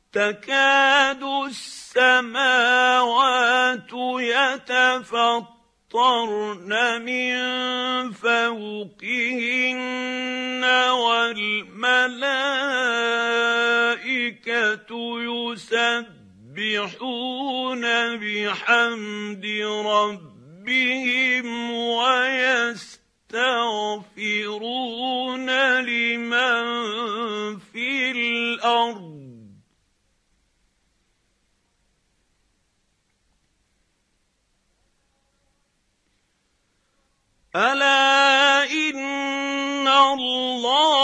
تكاد السماوات يتفطرن من فوقهن والملائكة يسبحون بحمد ربهم ويستغفرون لمن في الأرض ألا إن الله